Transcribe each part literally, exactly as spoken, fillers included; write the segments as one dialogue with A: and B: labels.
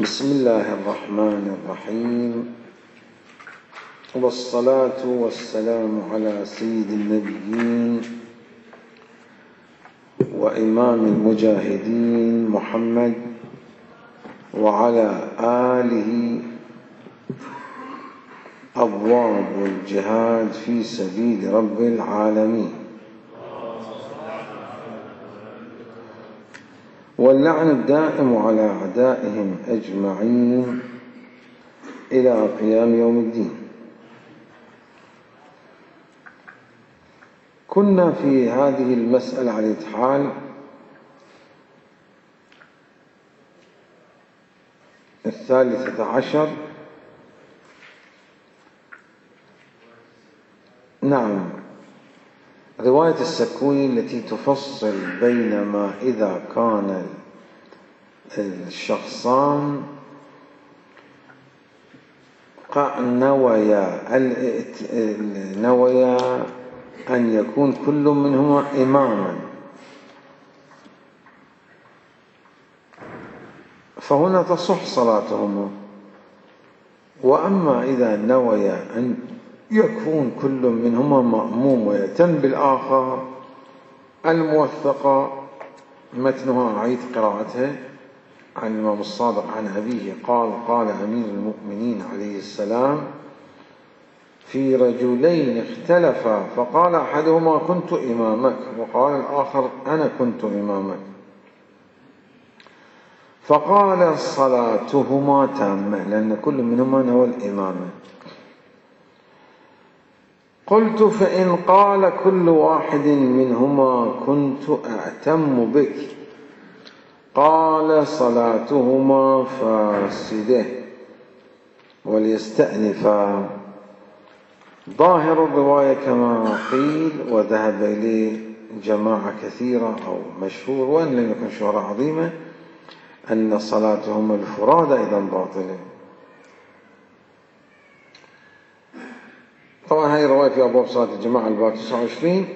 A: بسم الله الرحمن الرحيم، والصلاة والسلام على سيد النبيين وإمام المجاهدين محمد وعلى آله أبواب الجهاد في سبيل رب العالمين، واللعن الدائم على أعدائهم أجمعين إلى قيام يوم الدين. كنا في هذه المسألة على الحال الثالثة عشر. نعم، رواية السكوني التي تفصل بين ما إذا كان الشخصان نويا نويا أن يكون كل منهما إماما، فهنا تصح صلاتهما. وأما إذا نويا أن يكون كل منهما مأموم ويتم بالآخر، الموثقة متنها أعيد قراءتها عن الإمام الصادق عن أبيه قال: قال أمير المؤمنين عليه السلام: في رجلين اختلفا، فقال أحدهما: كنت إمامك، وقال الآخر: أنا كنت إمامك، فقال: صلاتهما تامة، لأن كل منهما نوى الإمامة. قلت: فإن قال كل واحد منهما كنت أأتم بك، قال: صلاتهما فاسدة وليستأنفا. ظاهر الرواية كما قيل، وذهب إليه جماعة كثيرة أو مشهور، وإن لم يكن شهرة عظيمة، أن صلاتهما الفرادى أيضا باطلة. طبعا هذه الرواية في أبواب صلاة الجماعة الباب تسعة وعشرين.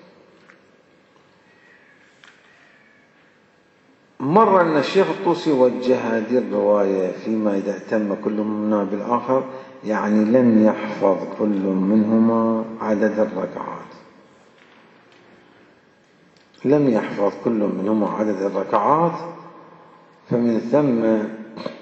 A: مر أن الشيخ الطوسي وجه هذه الرواية فيما إذا اهتم كل منا بالآخر، يعني لم يحفظ كل منهما عدد الركعات، لم يحفظ كل منهما عدد الركعات، فمن ثم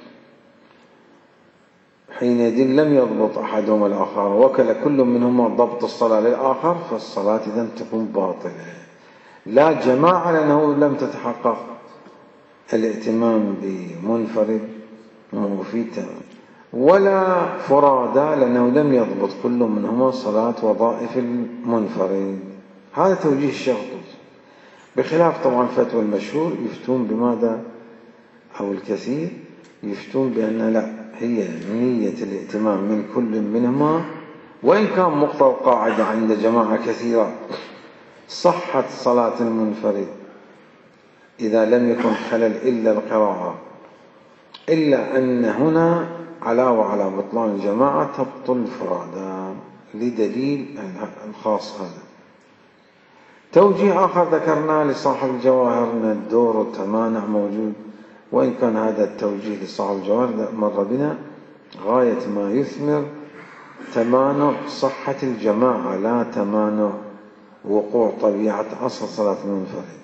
A: حينئذ لم يضبط أحدهما الآخر، وكل كل منهما ضبط الصلاة للآخر، فالصلاة إذن تكون باطلة. لا جماعة لأنه لم تتحقق الائتمام بمنفرد ومفيد، ولا فرادى لأنه لم يضبط كل منهما صلاة وظائف المنفرد. هذا توجيه الشيخ الطوسي، بخلاف طبعا فتوى المشهور يفتون بماذا، أو الكثير يفتون بأن لا، هي نية الائتمام من كل منهما، وإن كان مقتضى القاعدة عند جماعة كثيرة صحت صلاة المنفرد إذا لم يكن خلل إلا القراءة، إلا أن هنا علاوة على بطلان الجماعة تبطل الفرادى لدليل الخاص. هذا توجيه آخر ذكرناه لصاحب الجواهر أن الدور التمانع موجود، وإن كان هذا التوجيه لصاحب الجواهر مر بنا غاية ما يثمر تمانع صحة الجماعة، لا تمانع وقوع طبيعة أصل صلاة المنفرد.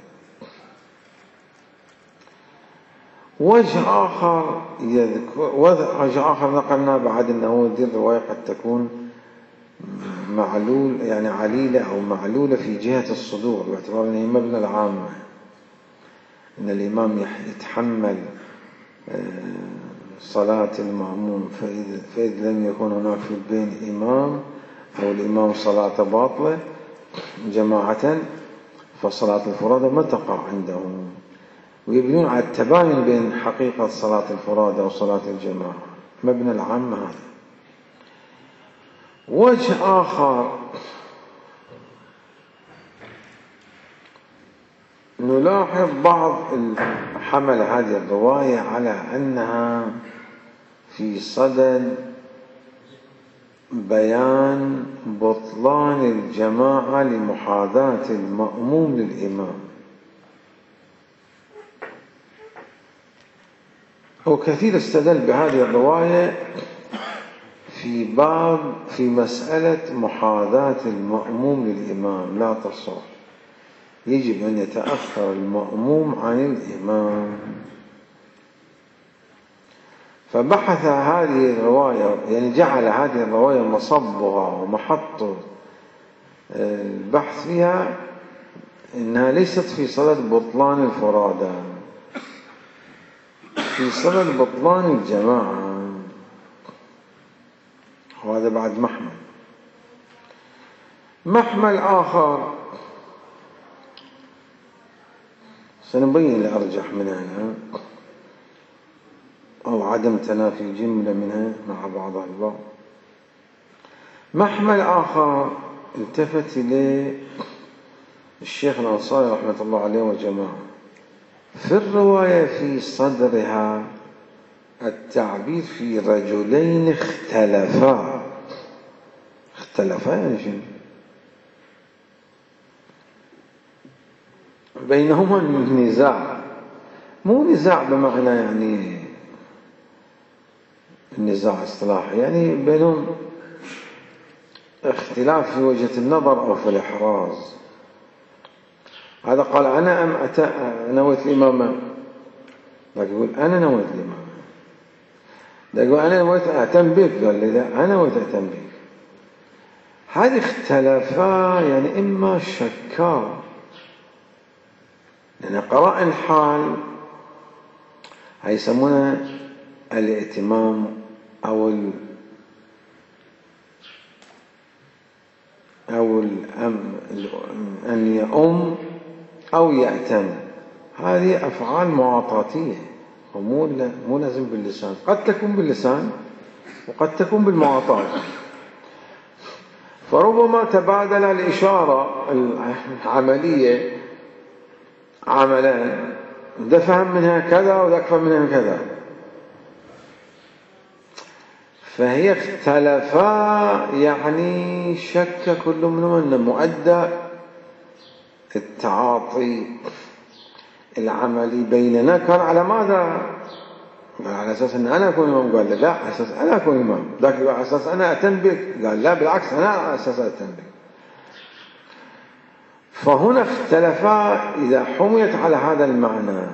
A: وجه آخر يذكر وجه آخر نقلنا بعد أنه هذه الرواية قد تكون معلول، يعني عليلة أو معلولة في جهة الصدور، باعتبار أنها مبنى العامة، أن الإمام يتحمل صلاة المأموم، فإذا لم يكن هناك في البين إمام أو الإمام صلاة باطلة جماعة، فصلاة الفرادى ما تقع عندهم، ويبنون على التباين بين حقيقة صلاة الفرادى وصلاة الجماعة، مبنى العامة هذا. وجه آخر نلاحظ بعض حمل هذه الرواية على أنها في صدد بيان بطلان الجماعة لمحاذاة المأموم للإمام، وكثير استدل بهذه الرواية في باب في مسألة محاذاة المأموم للإمام لا تصح، يجب أن يتأخر المأموم عن الإمام. فبحث هذه الرواية، يعني جعل هذه الرواية مصبها ومحط البحث فيها إنها ليست في صدد بطلان الفرادى، في صدد بطلان الجماعة. وهذا بعد محمل. محمل آخر سنبين الأرجح منها أو عدم تنافي جملة منها مع بعضها البعض. محمل آخر التفت إليه الشيخ الأنصاري رحمة الله عليه وجماعة في الرواية في صدرها التعبير في رجلين اختلفا. اختلفا يعني شنو؟ بينهما النزاع، مو نزاع بمعنى يعني النزاع اصطلاحي، يعني بينهم اختلاف في وجهة النظر أو في الإحراز. هذا قال أنا أم أت... نويت الإمامة، لكن يقول أنا نويت الإمامة. ده يقول أنا نويت أعتم بك، قال لي لا أنا نويت أعتم بك. هذه اختلفا يعني إما شكا، يعني قرائن الحال هاي يسمونها الائتمام أو ال أو الأم أن يؤم أو يأتم، هذه أفعال معاطاتية ومو مو لازم باللسان، قد تكون باللسان وقد تكون بالمعاطاة. فربما تبادل الإشارة العملية عملان، ده فهم منها كذا وذاك فهم منها كذا، فهي اختلفا يعني شك كل منهم أن مؤدى التعاطي العملي بيننا كان على ماذا؟ على أساس أن أنا أكون إمام، قال لا على أساس أنا أكون إمام، ذاك على أساس أنا أتم بك، قال لا بالعكس أنا على أساس أتم بك. فهنا اختلفا إذا حميت على هذا المعنى.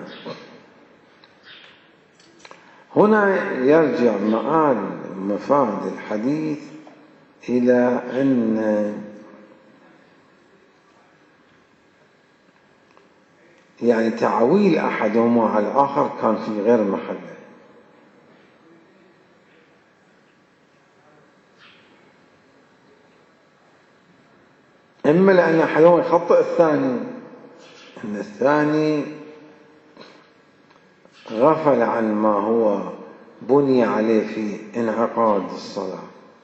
A: هنا يرجع مآل مفاد الحديث إلى أن يعني تعويل أحدهما على الآخر كان في غير محله. إما لأن أحدهما يخطئ الثاني، أن الثاني غفل عن ما هو بني عليه في انعقاد الصلاة.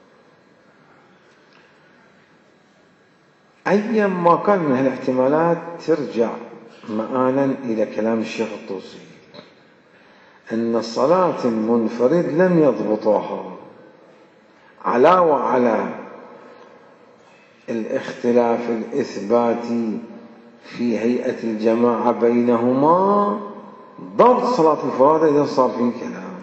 A: أيا ما كان من هالاحتمالات ترجع مآلا إلى كلام الشيخ الطوسي أن الصلاة المنفرد لم يضبطها، علاوة على الاختلاف الإثباتي في هيئة الجماعة بينهما، ضبط صلاة الفرادى إذا صار فيه كلام.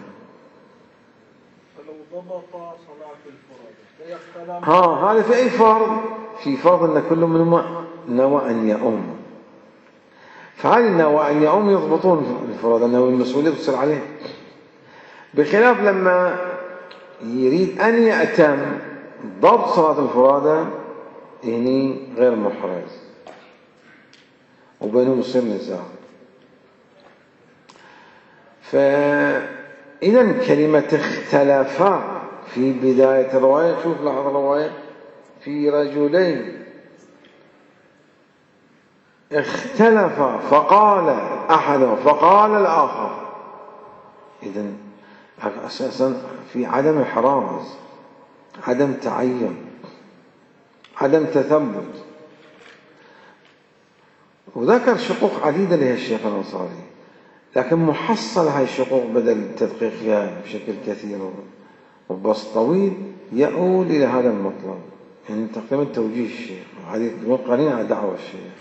B: فلو ضبط صلاة الفرادى
A: ها هذا في أي فرض؟ في فرض أن كل منهما نوى أن يؤم، فهذه نوى أن يؤم يضبطون الفرادى، أنه المسؤولية تصير عليه، بخلاف لما يريد أن يأتم ضبط صلاة الفرادى هني غير محرز وبينهم يصير نزاع. فإذا كلمة اختلفا في بداية الرواية، شوف لحظة الرواية في رجلين اختلفا فقال أحدهم فقال الآخر، إذن أساسا في عدم إحراز، عدم تعين، عدم تثبت. وذكر شقوق عديدة لها الشيخ الأنصاري، لكن محصل هاي الشقوق بدل التدقيق فيها بشكل كثير وبسط طويل يؤول إلى هذا المطلب، يعني تقريبا توجيه الشيخ وهذه قرينة على دعوة الشيخ.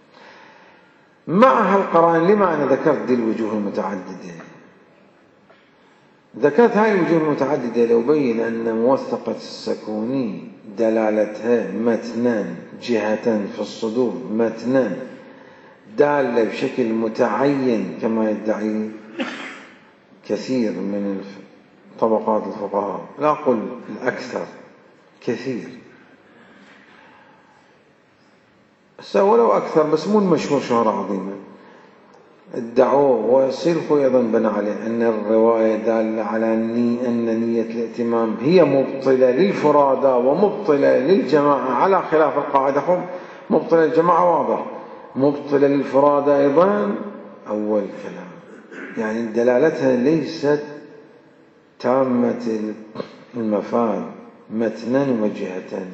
A: مع هالقرائن لما أنا ذكرت دي الوجوه المتعددة؟ ذكرت هاي الوجوه المتعددة لأبين أن موثقة السكوني دلالتها متنا جهة في الصدور، متنا دالة بشكل متعين كما يدعي كثير من طبقات الفقهاء، لا أقول الأكثر، كثير ولو أكثر بس مو المشهور شهرة عظيمة، ادعوه وسلخوا أيضا بنى عليه أن الرواية دالة على أن نية الائتمام هي مبطلة للفرادى ومبطلة للجماعة، على خلاف القاعدة. مبطلة للجماعة واضح، مبطلة للفرادى أيضا أول كلام، يعني دلالتها ليست تامة المفاد متنا وجهة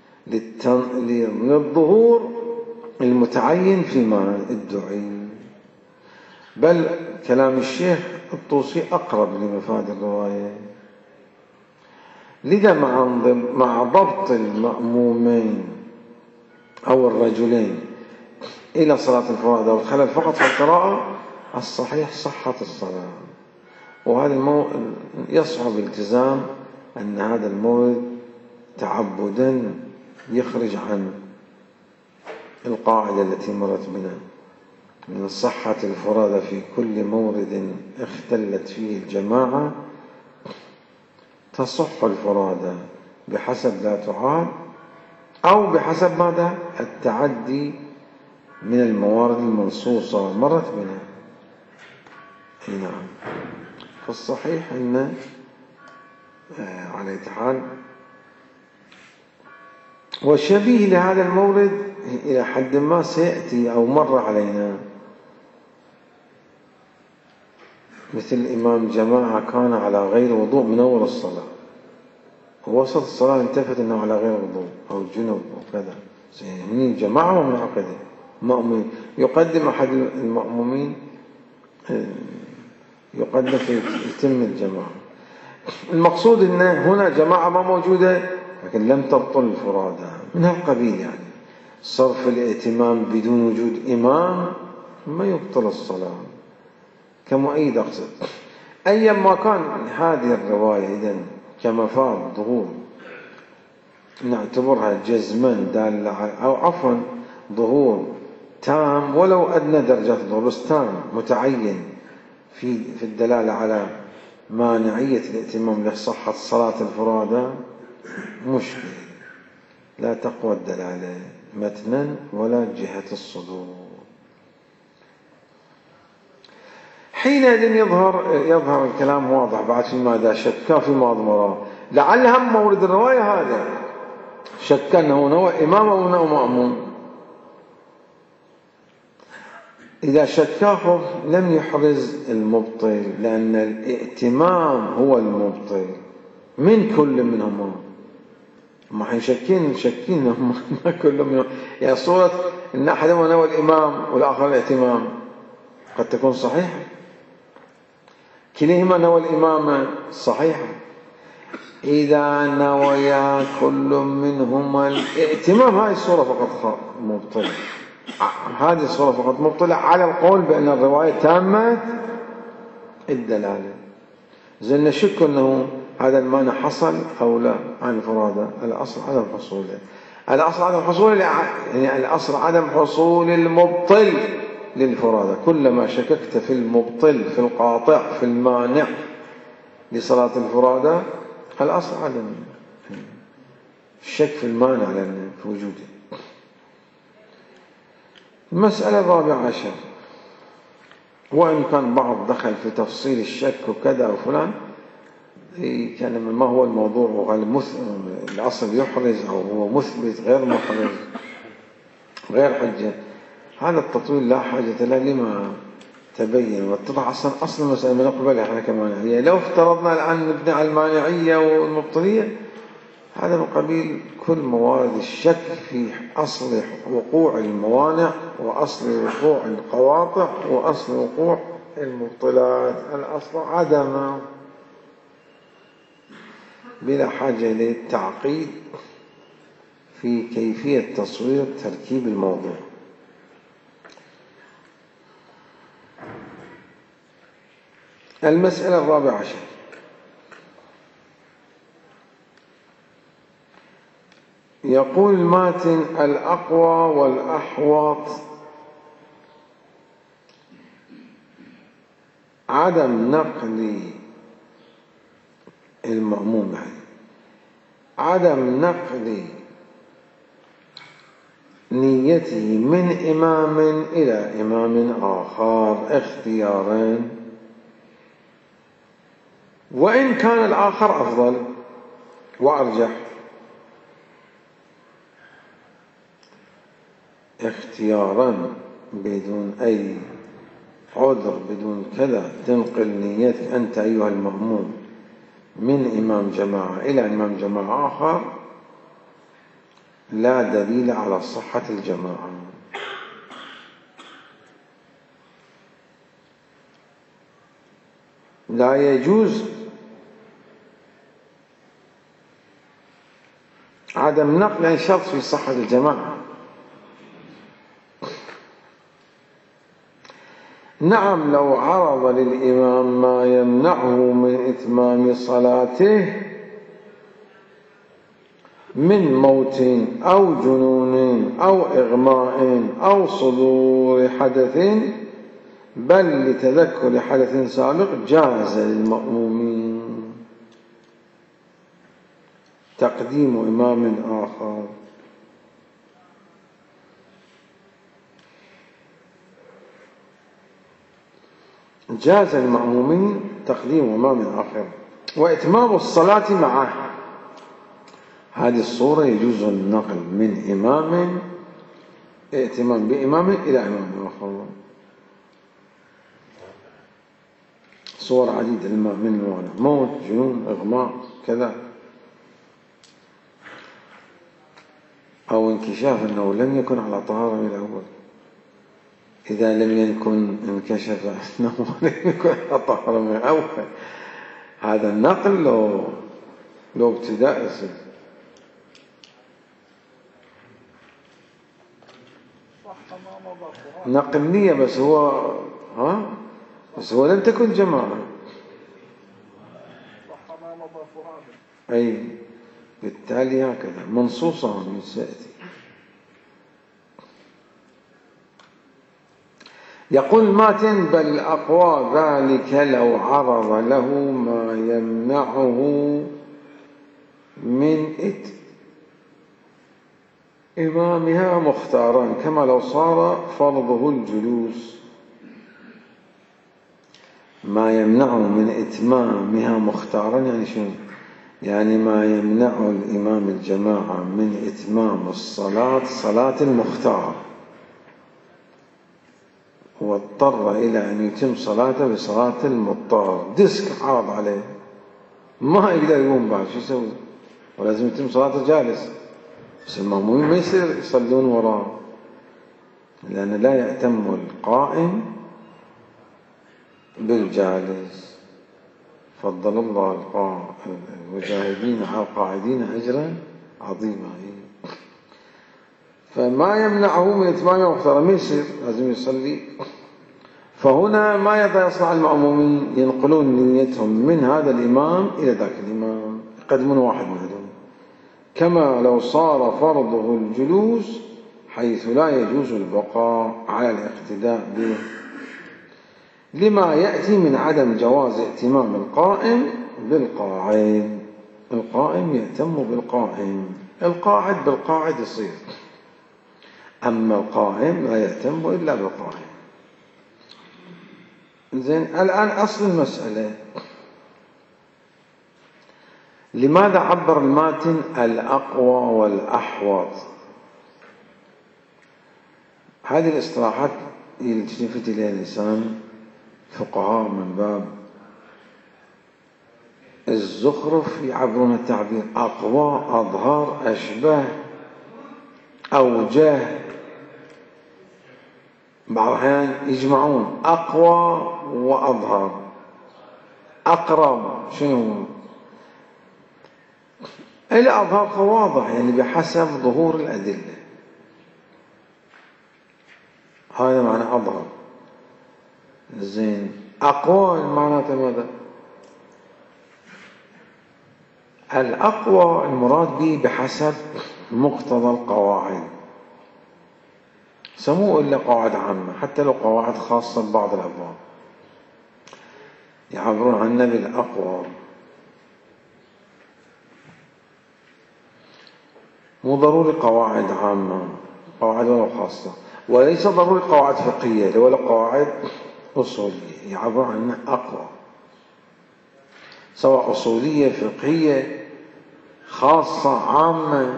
A: للظهور المتعين فيما ادعي، بل كلام الشيخ الطوسي أقرب لمفاد الرواية. لذا مع ضبط المأمومين أو الرجلين إلى صلاة الفرادى والخلل فقط في القراءة، الصحيح صحة الصلاة، وهذا المو... يصعب التزام أن هذا المورد تعبدا يخرج عن القاعدة التي مرت بنا من صحة الفرادى في كل مورد اختلت فيه الجماعة، تصح الفرادى بحسب لا تعاد أو بحسب ماذا؟ التعدي من الموارد المنصوصة مرت بنا. نعم، فالصحيح أن على أي حال والشبيه لهذا المورد إلى حد ما سيأتي أو مر علينا، مثل الإمام جماعة كان على غير وضوء من أول الصلاة، ووسط الصلاة التفت أنه على غير وضوء أو جنوب أو كذا، من جماعة ومنعقدة مأمومين، يقدم أحد المأمومين يقدم في يتم الجماعة. المقصود أن هنا جماعة ما موجودة لكن لم تبطل الفرادى من هالقبيل، يعني صرف الائتمام بدون وجود إمام ما يبطل الصلاة كمؤيد. أقصد أيا ما كان هذه الرواية إذن كمفاد ظهور نعتبرها جزما دالة أو عفوا ظهور تام ولو أدنى درجات الظهور، بس تام متعين في في الدلالة على مانعية الائتمام لصحة صلاة الفرادى، مشكلة لا تقوى الدلالة متنا ولا جهة الصدور. حينئذ يظهر يظهر الكلام واضح بعد في ماذا شك في مضمره، لعل هم مورد الرواية هذا شك أنه نوى إمام أو نوى مأموم. إذا شكاه لم يحرز المبطل، لأن الائتمام هو المبطل من كل منهما. ما حين شكين شكين ما كل منهم، يعني صورة إن أحدهما نوى الإمام والآخر الائتمام قد تكون صحيحة، كليهما نوى الإمام صحيحة. إذا نويا كل منهما الائتمام هذه الصورة فقط مبطلة، هذه الصورة فقط مبطلة على القول بأن الرواية تامة الدلالة. زين نشك أنه هذا المعنى حصل أو لا عن الفرادى، الأصل عدم حصوله، الأصل عدم حصول يعني الأصل عدم حصول المبطل للفرادى. كلما شككت في المبطل في القاطع في المانع لصلاة الفرادى، الأصل عدم الشك في المانع لأنه في وجوده. المسألة الرابعة عشر، وإن كان بعض دخل في تفصيل الشك وكذا وفلان، كان ما هو الموضوع وهل الأصل يحرز أو هو مثبت غير محرز غير حجة، هذا التطويل لا حاجة له لما تبين واتضح أصلا أصل المسألة من قبلها احنا كمانعية. لو افترضنا الآن نبني على المانعية والمبطلية، هذا من قبيل كل موارد الشك في أصل وقوع الموانع وأصل وقوع القواطع وأصل وقوع المبطلات، الأصل عدم بلا حاجة للتعقيد في كيفية تصوير تركيب الموضوع. المسألة الرابعة عشر، يقول الماتن الأقوى والأحوط عدم نقل المأموم، يعني عدم نقل نيته من إمام إلى إمام آخر اختيارين، وإن كان الآخر أفضل وأرجح، اختيارا بدون أي عذر بدون كذا تنقل نيتك أنت أيها المأموم من إمام جماعة إلى إمام جماعة آخر لا دليل على صحة الجماعة. لا يجوز عدم نقل، يعني شرط في صحة الجماعة. نعم لو عرض للإمام ما يمنعه من إتمام صلاته من موت أو جنون أو إغماء أو صدور حدث بل لتذكر حدث سابق جاز للمأمومين تقديم إمام آخر. جاز للمأمومين تقديم إمام آخر وإتمام الصلاة معه. هذه الصورة يجوز النقل من إمام ائتمام بإمام إلى إمام آخر. صور عديدة من المعنى: موت، جنون، إغماء، كذا، أو انكشاف أنه لم يكن على طهارة من الأول. إذا لم يكن انكشف أنه لم يكن على طهارة من الأول، هذا النقل له له ابتداء يصير نقل نية، بس هو ها بس هو لم تكن جماعة. أي بالتالي هكذا منصوصة من سيأتي. يقول ماتن: بل أقوى ذلك لو عرض له ما يمنعه من إت إمامها مختارا، كما لو صار فرضه الجلوس. ما يمنعه من إتمامها مختارا يعني شنو؟ يعني ما يمنع الإمام الجماعة من إتمام الصلاة صلاة المختار، واضطر إلى أن يتم صلاته بصلاة المضطر. ديسك عرض عليه ما يقدر يقوم بعد، شو يسوي؟ ولازم يتم صلاته جالس، بس المأمومين ما يصير يصلون وراه، لأن لا يأتم القائم بالجالس. فضل الله المجاهدين على القاعدين أجرا عظيما. فما يمنعه من إتمام مختار ما يصير، لازم يصلي. فهنا ماذا يصنع المأمومين؟ ينقلون نيتهم من هذا الإمام إلى ذاك الإمام، يقدمون واحد منهم، كما لو صار فرضه الجلوس، حيث لا يجوز البقاء على الاقتداء به، لما يأتي من عدم جواز ائتمام القائم بالقاعد. القائم يأتم بالقائم، القاعد بالقاعد يصير، أما القائم لا يأتم إلا بالقائم. زين، الآن أصل المسألة: لماذا عبر الماتن الأقوى والأحوط؟ هذه الاصطلاحات يلتفت إليها الإنسان فقهاء من باب الزخرف يعبرون التعبير: أقوى، أظهر، أشبه، أوجه. بعض الأحيان يجمعون أقوى وأظهر، أقرب. شنو الأظهر؟ واضح، يعني بحسب ظهور الأدلة، هذا معنى أظهر. زين، أقوى معناته ماذا؟ الأقوى المراد به بحسب مقتضى القواعد، سموه إلا قواعد عامة حتى لو قواعد خاصة ببعض الأبواب، يعبرون عنها بالأقوى. مو ضروري قواعد عامة، قواعد ولو خاصة، وليس ضروري قواعد فقهية ولا قواعد أصولية، يعبرون عنها أقوى، سواء أصولية فقهية خاصة عامة،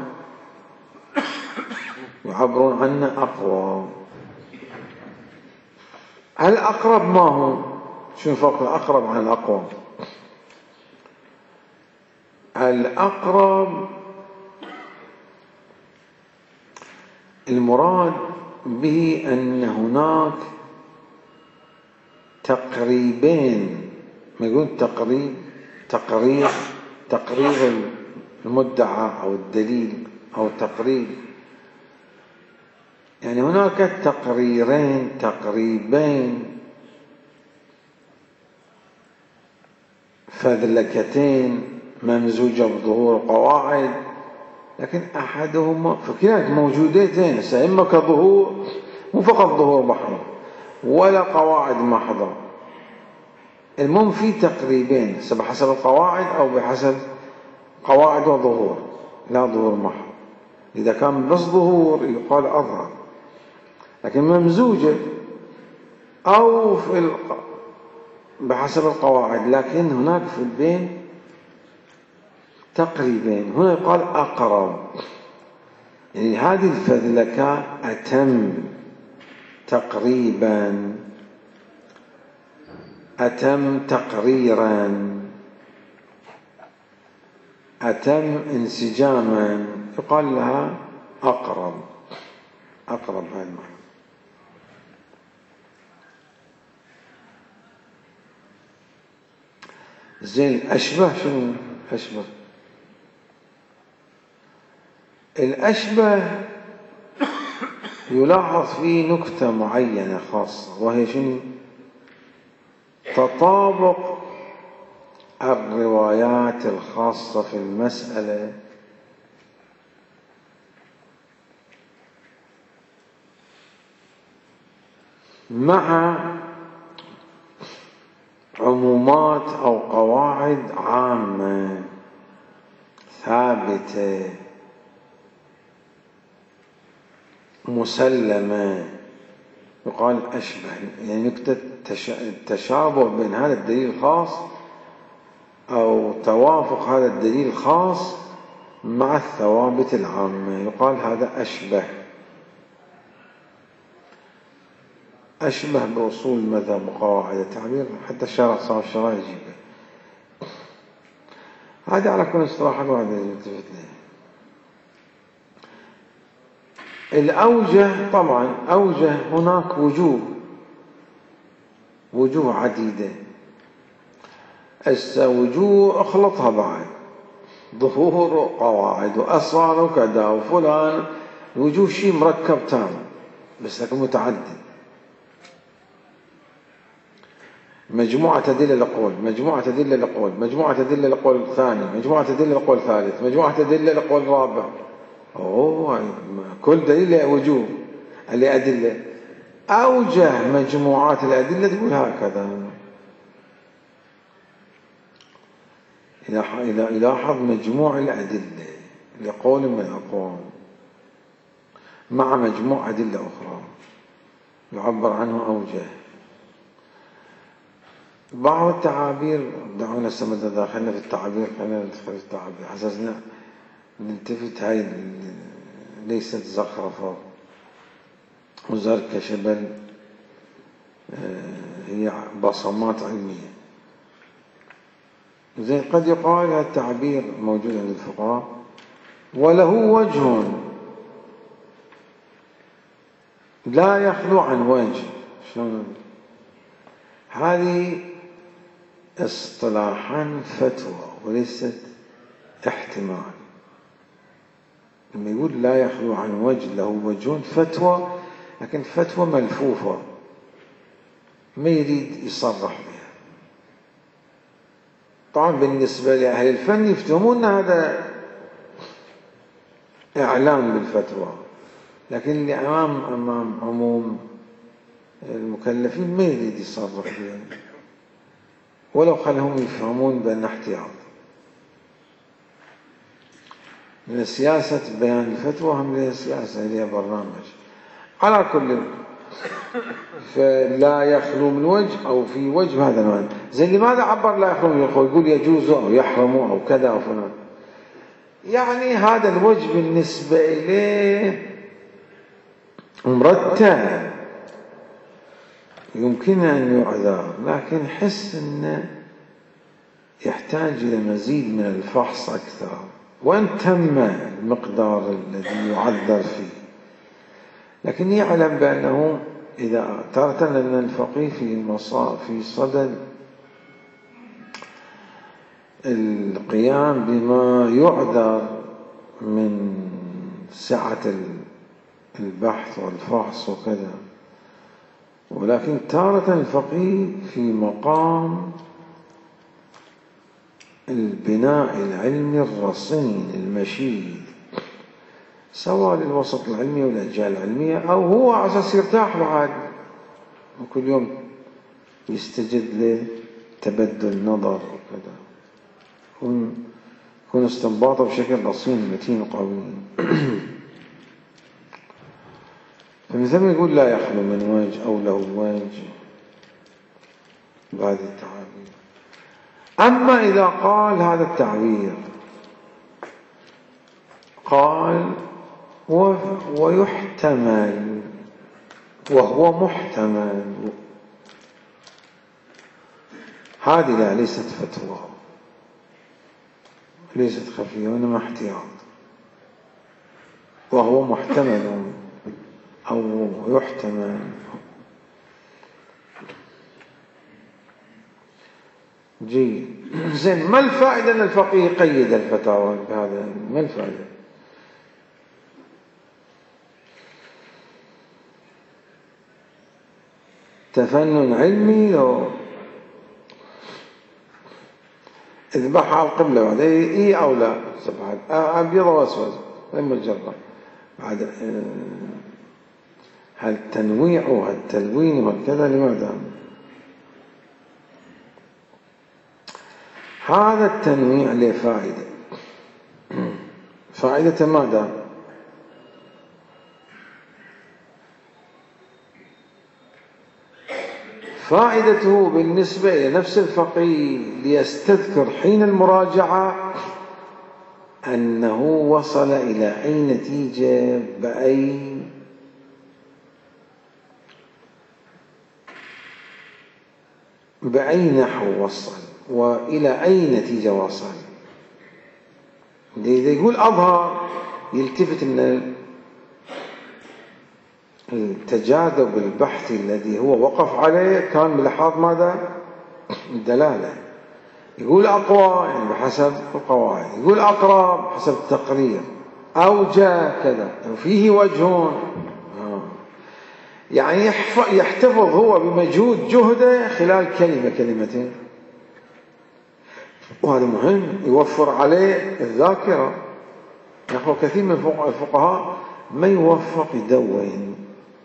A: يعبرون عنها أقوى. الأقرب ما هو؟ شو فرق الأقرب عن الأقوى؟ الأقرب المراد به أن هناك تقريبين، ما يقول تقريب تقرير تقرير المدعى أو الدليل أو تقريب، يعني هناك تقريرين تقريبين فذلكتين ممزوجة بظهور قواعد، لكن أحدهما فكلات موجودتين، إما كظهور مو فقط ظهور محض ولا قواعد محضة، المهم في تقريبين بحسب القواعد أو بحسب قواعد وظهور، لا ظهور محض. إذا كان بس ظهور يقال أظهر، لكن ممزوجة أو في الق... بحسب القواعد، لكن هناك في البين تقريبين، هنا يقال أقرب، يعني هذه الفذلكة أتم تقريبا، أتم تقريرا، أتم انسجاما، يقال لها أقرب. أقرب هذا المعنى. زين الأشبه شنو؟ أشبه الأشبه يلاحظ فيه نكتة معينة خاصة، وهي شنو؟ تطابق الروايات الخاصة في المسألة مع عمومات أو قواعد عامة ثابتة مسلمة، يقال أشبه، يعني نكتة تشابه بين هذا الدليل الخاص أو توافق هذا الدليل الخاص مع الثوابت العامة، يقال هذا أشبه. أشبه بأصول المذهب وقواعد التعبير، حتى الشرع صار الشرع يجيبه. هذا على كل اصطلاحات واحدة يلتفت له. الأوجه طبعا أوجه هناك وجوه وجوه عديدة، هسه وجوه اخلطها بعد، ظهور وقواعد وأصال وكذا وفلان، الوجوه شيء مركب تام بس لكن متعدد، مجموعة أدلة لقول، مجموعة أدلة لقول، مجموعة أدلة لقول ثاني، مجموعة أدلة لقول ثالث، مجموعة أدلة لقول رابع. أوه كل دليل له وجوه له أدلة، أوجه مجموعات الأدلة تقول هكذا. يلاحظ مجموع الأدلة لقول من الأقوال مع مجموع أدلة أخرى يعبر عنه أوجه. بعض التعابير دعونا السمد داخلنا في التعابير، خلينا ندخل في التعابير حسسنا نلتفت، هاي ليست زخرفة وزركشة بل هي بصمات علمية. زين قد يقال هذا التعبير موجود عند الفقهاء وله وجه لا يخلو عن وجه. شلون هذه؟ اصطلاحا فتوى وليست احتمال. لما يقول لا يخلو عن وجه له وجه فتوى، لكن فتوى ملفوفة ما يريد يصرح بها. طبعا بالنسبة لأهل الفن يفتهمون هذا إعلام بالفتوى، لكن اللي أمام أمام عموم المكلفين ما يريد يصرح بها، ولو خلهم يفهمون بأن احتياط. من سياسة بيان الفتوى هم لها سياسة، لها برنامج. على كل فلا يخلو من وجه أو في وجه هذا المعنى. زي لماذا عبر لا يخلو من وجه؟ يقول يجوز أو يحرم أو كذا أو فلان. يعني هذا الوجه بالنسبة إليه مرتب، يمكن أن يعذر، لكن حس أنه يحتاج إلى مزيد من الفحص أكثر، وإن تم المقدار الذي يعذر فيه. لكن يعلم بأنه إذا تارة لأن الفقيه في مصا في صدد القيام بما يعذر من سعة البحث والفحص وكذا، ولكن تارة الفقيه في مقام البناء العلمي الرصين المشيد، سواء للوسط العلمي والأجيال العلمية، أو هو على أساس يرتاح بعد وكل يوم يستجد له تبدل نظر وكذا، يكون استنباطه بشكل رصين متين وقوي. فمن ثم يقول لا يخلو من وجه أو له وجه بهذه التعابير. أما إذا قال هذا التعبير قال ويحتمل وهو محتمل، هذه لا ليست فتوى، ليست خفية، وإنما احتياط. وهو محتمل أو يحتمل. جيد. زين، ما الفائدة أن الفقيه قيد الفتاوى بهذا؟ ما الفائدة؟ تفنن علمي، لو اذبح على القبلة بعد اي او لا، سبحان ابيض واسود لما تجرب بعد هالتنويع وهالتلوين وهالكذا، لماذا؟ هذا التنويع له فائدة. فائدة ماذا؟ فائدته بالنسبة إلى نفس الفقيه ليستذكر حين المراجعة أنه وصل إلى أي نتيجة بأي بأي نحو وصل، وإلى أي نتيجة وصل. إذا يقول أظهر يلتفت أن التجاذب البحثي الذي هو وقف عليه كان بلحاظ ماذا؟ الدلالة. يقول أقوى يعني بحسب القواعد، يقول أقرب حسب التقرير، أوجه كذا، فيه وجهون. يعني يحتفظ هو بمجهود جهده خلال كلمة كلمتين، وهذا مهم، يوفر عليه الذاكرة. نحو كثير من الفقهاء ما يوفق يدون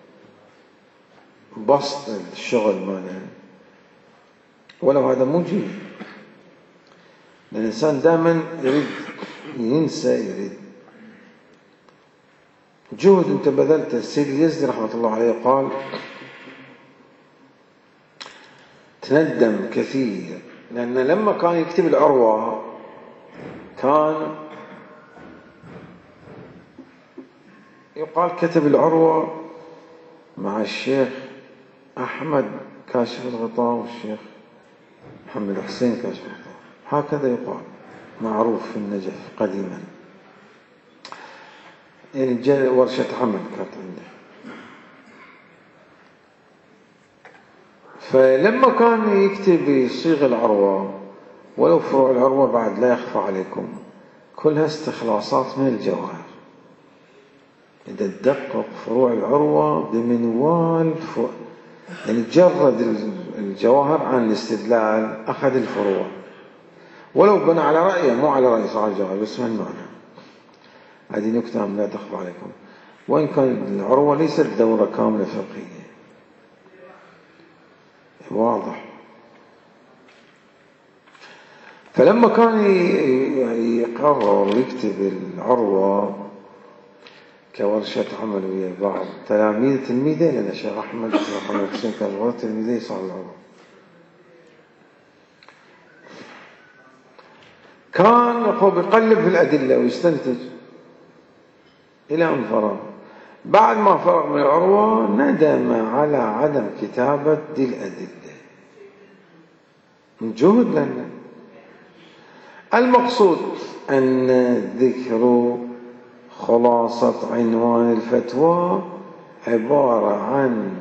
A: بسط الشغل ماله، ولو هذا مو جيد، لأن الإنسان دائما يريد ينسى، يريد جهد أنت بذلته. السيد اليزدي رحمة الله عليه قال تندم كثير، لأن لما كان يكتب العروة كان يقال كتب العروة مع الشيخ أحمد كاشف الغطاء والشيخ محمد حسين كاشف الغطاء، هكذا يقال، معروف في النجف قديما. يعني جاء ورشة عمل كانت عنده. فلما كان يكتب يصيغ العروة، ولو فروع العروة بعد لا يخفى عليكم كلها استخلاصات من الجواهر. إذا تدقق فروع العروة بمنوال ف... يعني جرد الجواهر عن الاستدلال، أخذ الفروع، ولو بنى على رأيه مو على رأي صاحب الجواهر، بس من معنى. هذه نكتة لا تخفى عليكم. وإن كان العروة ليست دورة كاملة فقهية، واضح. فلما كان يقرر ويكتب العروة كورشة عمل ويا بعض تلاميذ تلميذه، لأن الشيخ أحمد الشيخ محمد حسين كان ورا تلميذه صار العروة، كان هو بيقلب في الأدلة ويستنتج إلى أن فرغ. بعد ما فرغ من العروة ندم على عدم كتابة دي الأدلة، جهد لنا. المقصود أن ذكر خلاصة عنوان الفتوى عبارة عن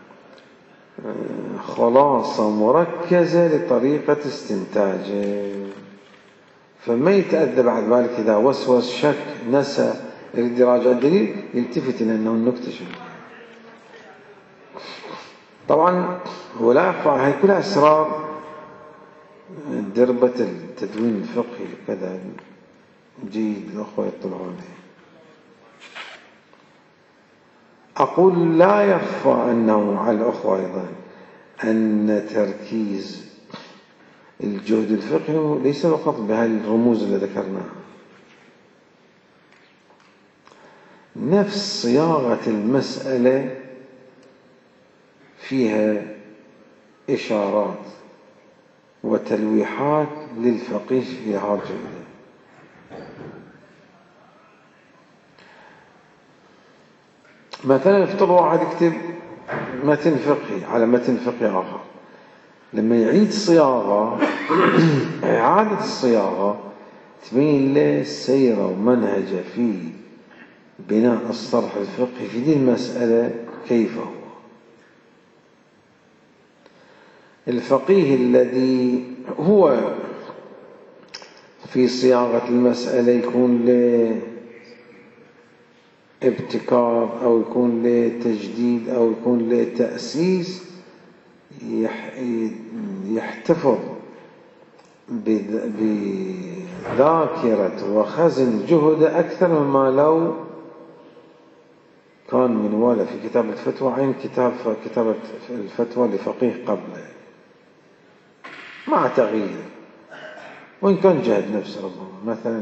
A: خلاصة مركزة لطريقة استنتاجه، فما يتأذى بعد ذلك إذا وسوس شك نسى يريد يراجع الدليل يلتفت إلى أنه النكتة شو. طبعا هو لا يخفى، هي كلها أسرار دربة التدوين الفقهي كذا جيد الأخوة يطلعون عليه. أقول لا يخفى أنه على الأخوة أيضا أن تركيز الجهد الفقهي ليس فقط بهالرموز اللي ذكرناها، نفس صياغة المسألة فيها إشارات وتلويحات للفقيه في هذا الجهد. مثلا افترض واحد يكتب متن فقهي على متن فقهي آخر، لما يعيد صياغة إعادة الصياغة تبين له سيرة ومنهجه في بناء الصرح الفقهي في دي المسألة كيف هو. الفقيه الذي هو في صياغة المسألة يكون له ابتكار أو يكون له تجديد أو يكون له تأسيس، يحتفظ بذاكرة وخزن جهد أكثر مما لو كان منواله في كتاب الفتوى عين كتاب كتابة الفتوى لفقيه قبله مع تغيير، وإن كان جهد نفسه ربما. مثلا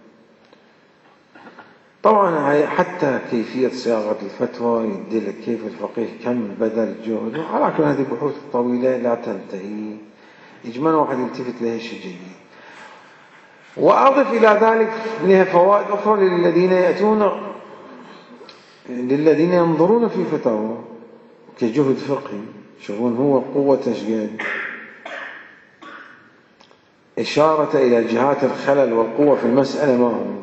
A: طبعا حتى كيفية صياغة الفتوى يدلك كيف الفقيه كم بذل جهد، ولكن هذه بحوث طويلة لا تنتهي، إجمالا واحد يلتفت لها شيء جيد. وأضف إلى ذلك لها فوائد أخرى للذين يأتون للذين ينظرون في فتاوى كجهد فقهي، شوفون هو قوة تشجيد، إشارة إلى جهات الخلل والقوة في المسألة ما هو.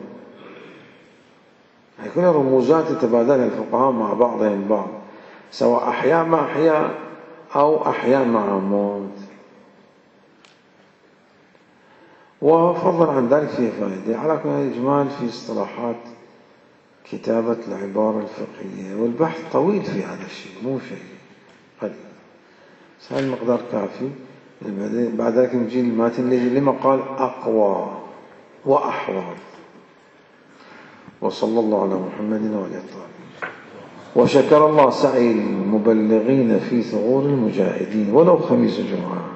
A: هي كلها رموزات يتبادلها الفقهاء مع بعضهم بعض، سواء أحياء مع أحياء أو أحياء مع موت. وفضلا عن ذلك فيه فائدة. على كل الإجمال في اصطلاحات كتابة العبارة الفقهية، والبحث طويل في هذا الشيء مو شيء قليل، بس هذا المقدار كافي. بعد ذلك نجي الماتن لما قال أقوى وأحوط. وصلى الله على محمد وعلى آله. وشكر الله سعي المبلغين في ثغور المجاهدين ولو خميس جمعة.